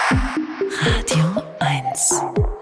Radio 1.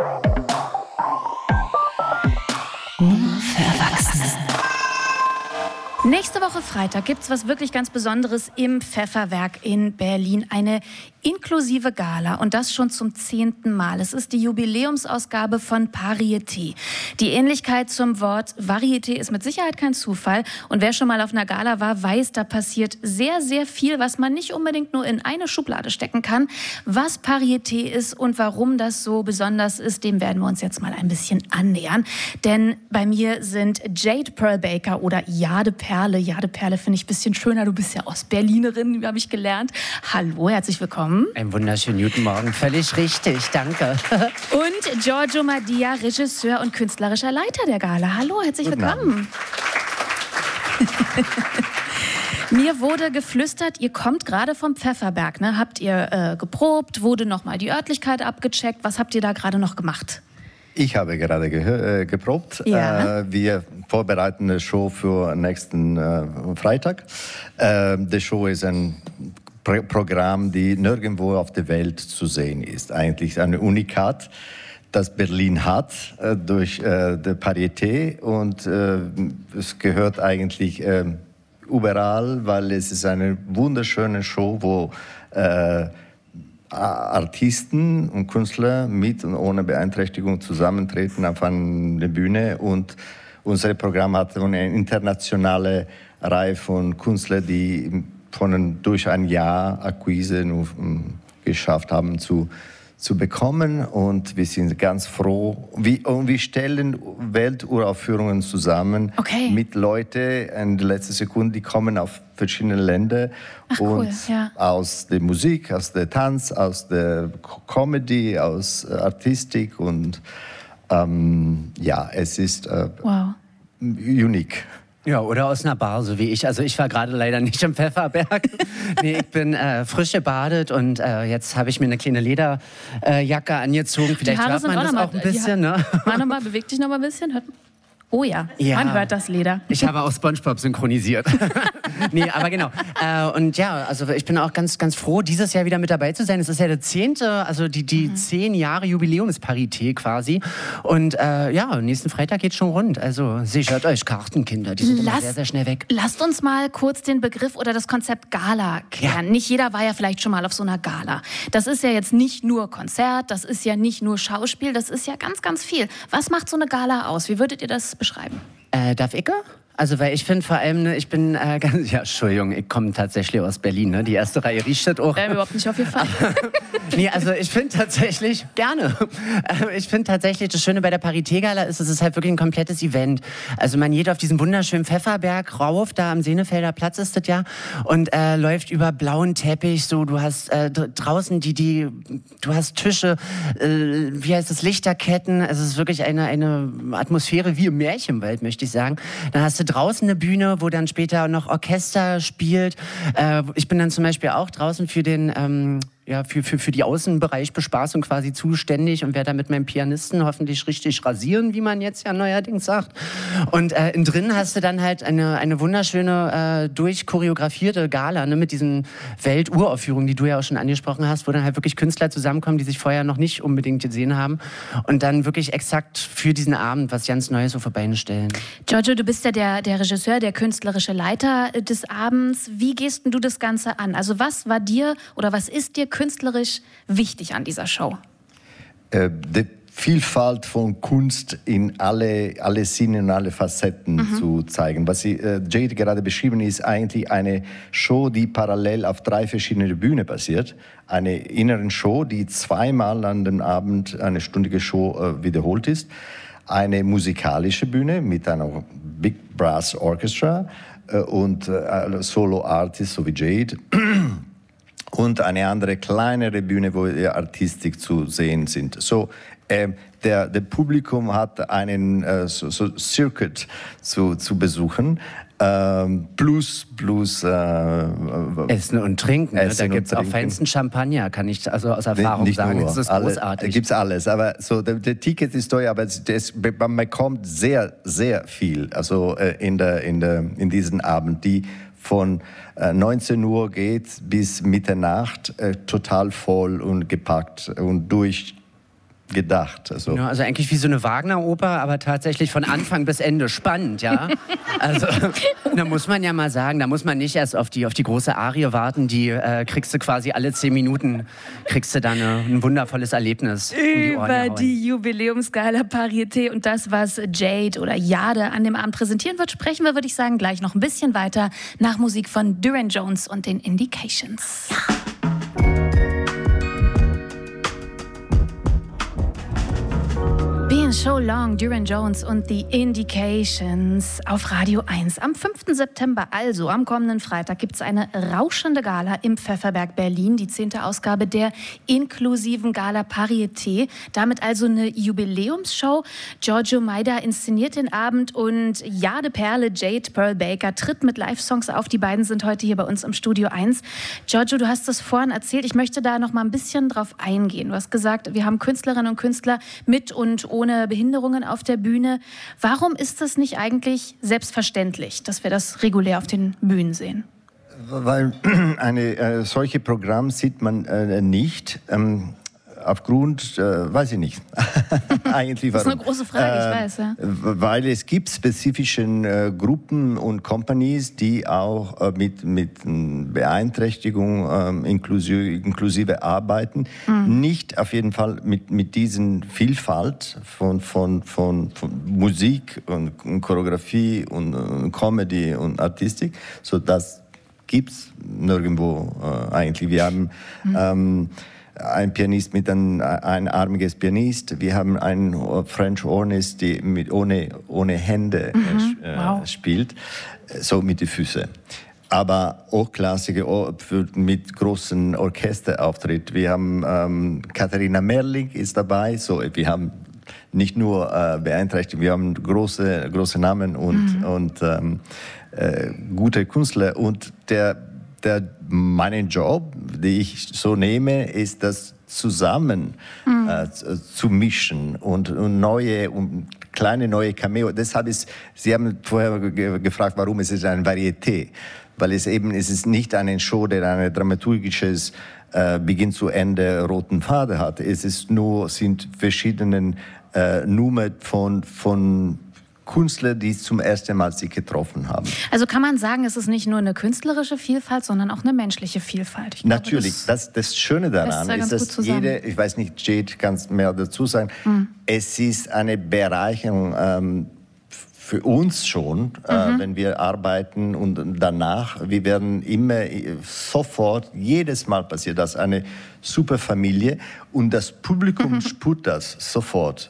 Nur für Erwachsene. Nächste Woche Freitag gibt's was wirklich ganz Besonderes im Pfefferwerk in Berlin. Eine inklusive Gala und das schon zum 10. Mal. Es ist die Jubiläumsausgabe von Parieté. Die Ähnlichkeit zum Wort Varieté ist mit Sicherheit kein Zufall. Und wer schon mal auf einer Gala war, weiß, da passiert sehr, sehr viel, was man nicht unbedingt nur in eine Schublade stecken kann. Was Parieté ist und warum das so besonders ist, dem werden wir uns jetzt mal ein bisschen annähern. Denn bei mir sind Jade Pearl Baker oder Jade Perle. Jade Perle finde ich ein bisschen schöner. Du bist ja Ostberlinerin, habe ich gelernt. Hallo, herzlich willkommen. Einen wunderschönen guten Morgen. Völlig richtig, danke. Und Giorgio Madia, Regisseur und künstlerischer Leiter der Gala. Hallo, herzlich willkommen. Mir wurde geflüstert, ihr kommt gerade vom Pfefferberg. Ne? Habt ihr geprobt? Wurde nochmal die Örtlichkeit abgecheckt? Was habt ihr da gerade noch gemacht? Ich habe gerade geprobt. Ja. Wir vorbereiten eine Show für nächsten Freitag. Die Show ist ein Programm, die nirgendwo auf der Welt zu sehen ist. Eigentlich ein Unikat, das Berlin hat durch die Parieté. Und es gehört eigentlich überall, weil es ist eine wunderschöne Show, wo Artisten und Künstler mit und ohne Beeinträchtigung zusammentreten auf einer Bühne. Und unser Programm hat eine internationale Reihe von Künstlern, die durch ein Jahr Akquise geschafft haben zu bekommen. Und wir sind ganz froh. Wir stellen Welturaufführungen zusammen mit Leuten in der letzten Sekunde, die kommen aus verschiedenen Ländern. Cool, ja. Aus der Musik, aus der Tanz, aus der Comedy, aus Artistik. Und es ist unique. Ja, oder aus einer Bar, so wie ich. Also ich war gerade leider nicht im Pfefferberg. Nee, ich bin frisch gebadet und jetzt habe ich mir eine kleine Lederjacke angezogen. Vielleicht hört man das auch ein bisschen, ne? Mal, beweg dich noch mal ein bisschen. Oh ja, man hört das Leder. Ich habe auch SpongeBob synchronisiert. Nee, aber genau. Und ja, also ich bin auch ganz, ganz froh, dieses Jahr wieder mit dabei zu sein. Es ist ja der 10., also die 10 Jahre Jubiläumsparité quasi. Und nächsten Freitag geht's schon rund. Also sichert euch Karten, Kinder. Die sind immer sehr, sehr schnell weg. Lasst uns mal kurz den Begriff oder das Konzept Gala klären. Ja. Nicht jeder war ja vielleicht schon mal auf so einer Gala. Das ist ja jetzt nicht nur Konzert, das ist ja nicht nur Schauspiel, das ist ja ganz, ganz viel. Was macht so eine Gala aus? Wie würdet ihr das beschreiben? Darf ich? Also, weil ich finde vor allem, ich bin Entschuldigung, ich komme tatsächlich aus Berlin, ne? Die erste Reihe riecht das auch. Überhaupt nicht auf jeden Fall. Nee, also ich finde tatsächlich, das Schöne bei der Parité-Gala ist, es ist halt wirklich ein komplettes Event. Also man geht auf diesen wunderschönen Pfefferberg rauf, da am Senefelder Platz ist das ja, und läuft über blauen Teppich, so, du hast draußen du hast Tische, Lichterketten, es ist wirklich eine Atmosphäre wie im Märchenwald, möchte ich sagen. Dann hast du draußen eine Bühne, wo dann später noch Orchester spielt. Ich bin dann zum Beispiel auch draußen für den für die Außenbereichbespaßung quasi zuständig und werde da mit meinem Pianisten hoffentlich richtig rasieren, wie man jetzt ja neuerdings sagt. Und innen drin hast du dann halt eine wunderschöne, durchchoreografierte Gala, ne, mit diesen Welturaufführungen, die du ja auch schon angesprochen hast, wo dann halt wirklich Künstler zusammenkommen, die sich vorher noch nicht unbedingt gesehen haben und dann wirklich exakt für diesen Abend was ganz Neues auf die Beine stellen. Giorgio, du bist ja der Regisseur, der künstlerische Leiter des Abends. Wie gehst denn du das Ganze an? Also was war dir oder was ist dir künstlerisch wichtig an dieser Show? Die Vielfalt von Kunst in alle Sinne und alle Facetten zu zeigen. Was Jade gerade beschrieben ist, eigentlich eine Show, die parallel auf 3 verschiedene Bühnen basiert. Eine innere Show, die 2-mal an dem Abend eine stündige Show wiederholt ist. Eine musikalische Bühne mit einer Big Brass Orchestra und Solo-Artists, so wie Jade. Und eine andere, kleinere Bühne, wo die Artistik zu sehen sind. So, der Publikum hat einen Circuit zu besuchen. Plus Essen und Trinken. Da gibt es auch feinsten Champagner, kann ich aus Erfahrung sagen. Nur. Das ist großartig. Da gibt es alles. Aber so, der Ticket ist teuer, aber man bekommt sehr, sehr viel. Also in diesen Abend, die von 19 Uhr geht bis Mitternacht total voll und gepackt und durchgedacht. Also. Ja, also eigentlich wie so eine Wagner-Oper, aber tatsächlich von Anfang bis Ende spannend, ja. Also da muss man ja mal sagen, da muss man nicht erst auf die große Arie warten, die kriegst du quasi alle 10 Minuten, kriegst du dann ein wundervolles Erlebnis. Über die Jubiläumsgala Pariete und das, was Jade oder Jade an dem Abend präsentieren wird, sprechen wir, würde ich sagen, gleich noch ein bisschen weiter nach Musik von Durand Jones und den Indications. Ja. Been so long, Durand Jones und The Indications auf Radio 1. Am 5. September, also am kommenden Freitag, gibt es eine rauschende Gala im Pfefferberg Berlin, die 10. Ausgabe der inklusiven Gala Pariete. Damit also eine Jubiläumsshow. Giorgio Maida inszeniert den Abend und Jade Perle, Jade Pearl Baker tritt mit Live-Songs auf. Die beiden sind heute hier bei uns im Studio 1. Giorgio, du hast das vorhin erzählt. Ich möchte da noch mal ein bisschen drauf eingehen. Du hast gesagt, wir haben Künstlerinnen und Künstler mit und ohne Behinderungen auf der Bühne. Warum ist das nicht eigentlich selbstverständlich, dass wir das regulär auf den Bühnen sehen? Weil solche Programm sieht man nicht. Aufgrund, weiß ich nicht. Eigentlich warum. Das ist eine große Frage, ich weiß. Ja. Weil es gibt spezifische Gruppen und Companies, die auch mit Beeinträchtigung inklusive arbeiten. Nicht auf jeden Fall mit diesen Vielfalt von Musik und Choreografie und Comedy und Artistik. So, das gibt es nirgendwo eigentlich. Wir haben ein Pianist mit ein einarmiges Pianist. Wir haben einen French Hornist, der ohne Hände spielt, so mit den Füßen. Aber auch Klassiker mit großen Orchesterauftritt. Wir haben Katharina Merling ist dabei. So, wir haben nicht nur Beeinträchtigte, wir haben große Namen und gute Künstler. Und meinen Job, den ich so nehme, ist das zusammen zu mischen und kleine neue Cameo. Deshalb Sie haben vorher gefragt, warum es ist ein Varieté, weil es ist nicht eine Show, der ein dramaturgisches Beginn zu Ende roten Faden hat. Sind verschiedene Nummern von Künstler, die zum ersten Mal sich getroffen haben. Also kann man sagen, es ist nicht nur eine künstlerische Vielfalt, sondern auch eine menschliche Vielfalt. Ich Natürlich, glaube, das Schöne daran ist, dass ich weiß nicht, Jade kann mehr dazu sagen, es ist eine Bereicherung für uns schon, wenn wir arbeiten und danach, wir werden immer sofort, jedes Mal passiert das, eine super Familie und das Publikum spürt das sofort.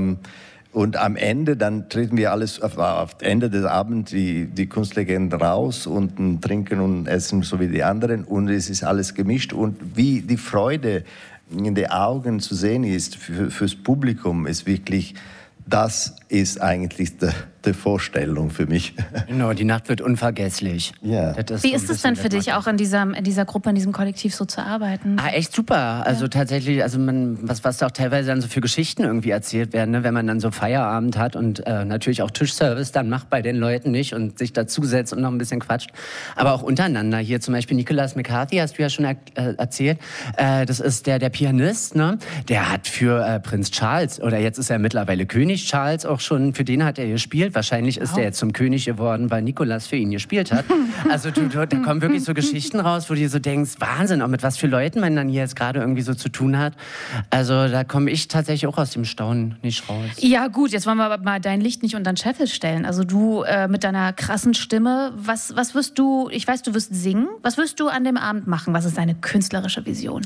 Und am Ende, dann treten wir alles auf Ende des Abends, die Künstler gehen raus und trinken und essen so wie die anderen und es ist alles gemischt. Und wie die Freude in den Augen zu sehen ist fürs Publikum, ist wirklich, das ist eigentlich die Vorstellung für mich. Genau, die Nacht wird unvergesslich. Ja. Wie ist es denn für dich, auch in dieser Gruppe, in diesem Kollektiv so zu arbeiten? Echt super. Also tatsächlich, was da auch teilweise dann so für Geschichten irgendwie erzählt werden, ne? Wenn man dann so Feierabend hat und natürlich auch Tischservice dann macht bei den Leuten nicht und sich dazusetzt und noch ein bisschen quatscht. Aber auch untereinander. Hier zum Beispiel Nicholas McCarthy, hast du ja schon erzählt. Das ist der Pianist, ne? Der hat für Prinz Charles, oder jetzt ist er mittlerweile König Charles auch schon, für den hat er gespielt. Wahrscheinlich ist er jetzt zum König geworden, weil Nicolas für ihn gespielt hat. Also da kommen wirklich so Geschichten raus, wo du so denkst, Wahnsinn, auch mit was für Leuten man dann hier jetzt gerade irgendwie so zu tun hat. Also da komme ich tatsächlich auch aus dem Staunen nicht raus. Ja gut, jetzt wollen wir aber mal dein Licht nicht unter den Scheffel stellen. Also du mit deiner krassen Stimme, was wirst du, ich weiß, du wirst singen, was wirst du an dem Abend machen? Was ist deine künstlerische Vision?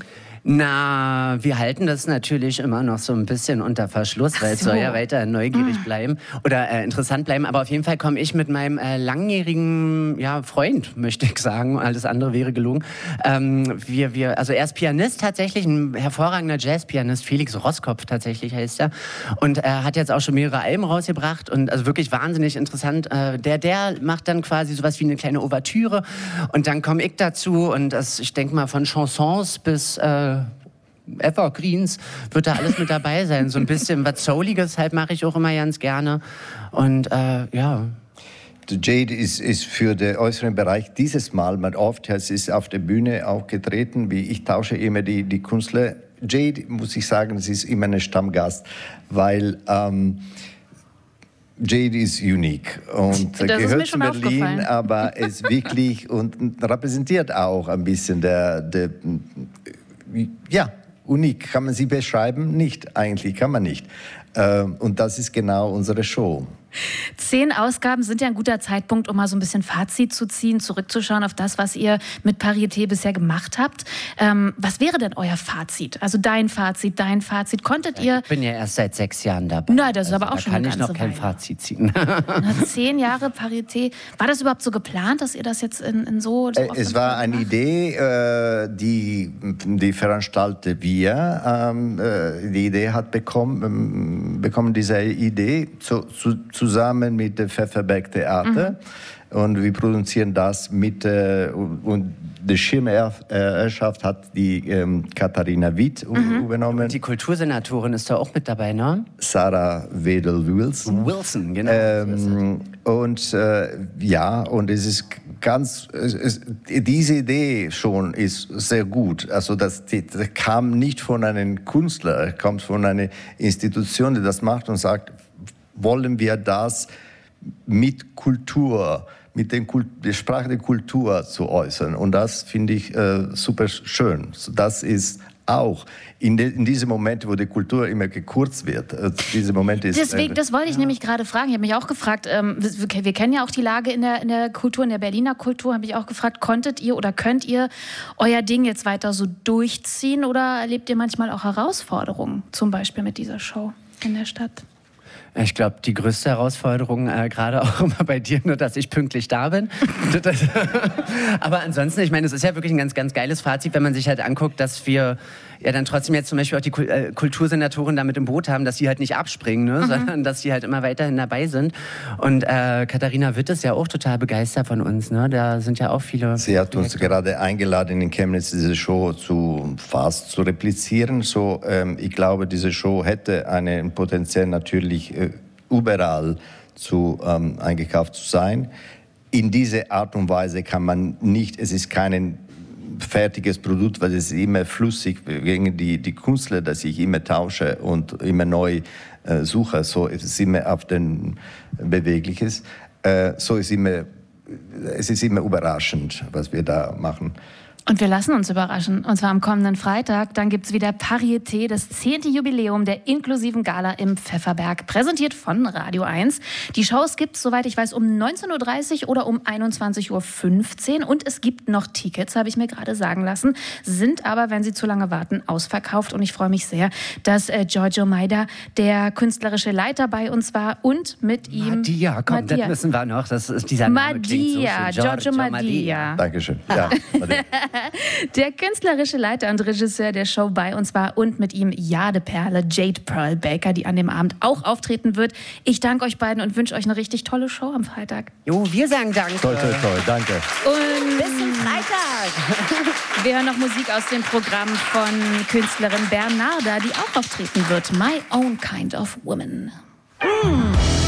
Na, wir halten das natürlich immer noch so ein bisschen unter Verschluss, weil es soll ja weiter neugierig bleiben oder interessant bleiben. Aber auf jeden Fall komme ich mit meinem langjährigen Freund, möchte ich sagen. Alles andere wäre gelogen. Also er ist Pianist tatsächlich, ein hervorragender Jazzpianist. Felix Roskopf tatsächlich heißt er. Und er hat jetzt auch schon mehrere Alben rausgebracht und also wirklich wahnsinnig interessant. Der macht dann quasi sowas wie eine kleine Ouvertüre und dann komme ich dazu und ich denke mal von Chansons bis Evergreens wird da alles mit dabei sein. So ein bisschen was Souliges halt mache ich auch immer ganz gerne. Und Jade ist für den äußeren Bereich dieses Mal, man oft, es ist auf der Bühne auch getreten, wie ich tausche immer die Künstler. Jade, muss ich sagen, sie ist immer ein Stammgast, weil Jade ist unique und gehört zu Berlin, aber ist wirklich und repräsentiert auch ein bisschen unique. Kann man sie beschreiben? Nicht, eigentlich kann man nicht. Und das ist genau unsere Show. 10 Ausgaben sind ja ein guter Zeitpunkt, um mal so ein bisschen Fazit zu ziehen, zurückzuschauen auf das, was ihr mit Pariete bisher gemacht habt. Was wäre denn euer Fazit? Also dein Fazit. Konntet ihr... Ich bin ja erst seit 6 Jahren dabei. Nein, das ist aber auch schon eine ganze Weile. Da kann ich noch kein Fazit ziehen. 10 Jahre Pariete. War das überhaupt so geplant, dass ihr das jetzt in so es war eine Idee, die veranstaltete wir. Die Idee hat bekommen diese Idee zusammen mit dem Pfefferberg Theater. Und wir produzieren das mit, und die Schirmherrschaft hat die Katharina Witt übernommen. Die Kultursenatorin ist da auch mit dabei, ne? Sarah Wedel-Wilson. Wilson, genau. Und und es ist diese Idee schon ist sehr gut. Also das kam nicht von einem Künstler, kommt von einer Institution, die das macht und sagt, wollen wir das mit Kultur, mit der Sprache der Kultur zu äußern. Und das finde ich super schön. Das ist auch in diesem Moment, wo die Kultur immer gekürzt wird. Dieser Moment ist, deswegen, das wollte ich nämlich gerade fragen. Ich habe mich auch gefragt, wir kennen ja auch die Lage in der Kultur, in der Berliner Kultur, habe ich auch gefragt, konntet ihr oder könnt ihr euer Ding jetzt weiter so durchziehen oder erlebt ihr manchmal auch Herausforderungen, zum Beispiel mit dieser Show in der Stadt? Ich glaube, die größte Herausforderung, gerade auch immer bei dir, nur dass ich pünktlich da bin. Aber ansonsten, ich meine, es ist ja wirklich ein ganz, ganz geiles Fazit, wenn man sich halt anguckt, dass wir ja dann trotzdem jetzt zum Beispiel auch die Kultursenatoren da mit im Boot haben, dass sie halt nicht abspringen, ne? Sondern dass sie halt immer weiterhin dabei sind. Und Katharina Witt ist ja auch total begeistert von uns. Ne? Da sind ja auch viele... Sie hat uns gerade eingeladen, in Chemnitz diese Show fast zu replizieren. So, ich glaube, diese Show hätte einen Potenzial natürlich überall eingekauft zu sein. In dieser Art und Weise kann man nicht, es ist kein fertiges Produkt, weil es ist immer flüssig, wegen die Künstler, dass ich immer tausche und immer neu suche. So es ist immer auf den Bewegliches. So ist es ist immer überraschend, was wir da machen. Und wir lassen uns überraschen, und zwar am kommenden Freitag. Dann gibt es wieder Pariete, das 10. Jubiläum der inklusiven Gala im Pfefferberg, präsentiert von Radio 1. Die Shows gibt es, soweit ich weiß, um 19.30 Uhr oder um 21.15 Uhr. Und es gibt noch Tickets, habe ich mir gerade sagen lassen, sind aber, wenn Sie zu lange warten, ausverkauft. Und ich freue mich sehr, dass Giorgio Maida, der künstlerische Leiter, bei uns war und mit ihm... Madia, komm, das müssen wir noch. Das ist dieser Name Madia, so Giorgio Madia. Dankeschön. Ja, der künstlerische Leiter und Regisseur der Show bei uns war und mit ihm Jadeperle Jade Pearl Baker, die an dem Abend auch auftreten wird. Ich danke euch beiden und wünsche euch eine richtig tolle Show am Freitag. Jo, wir sagen danke. Toll, danke. Und bis zum Freitag. Wir hören noch Musik aus dem Programm von Künstlerin Bernarda, die auch auftreten wird. My Own Kind of Woman.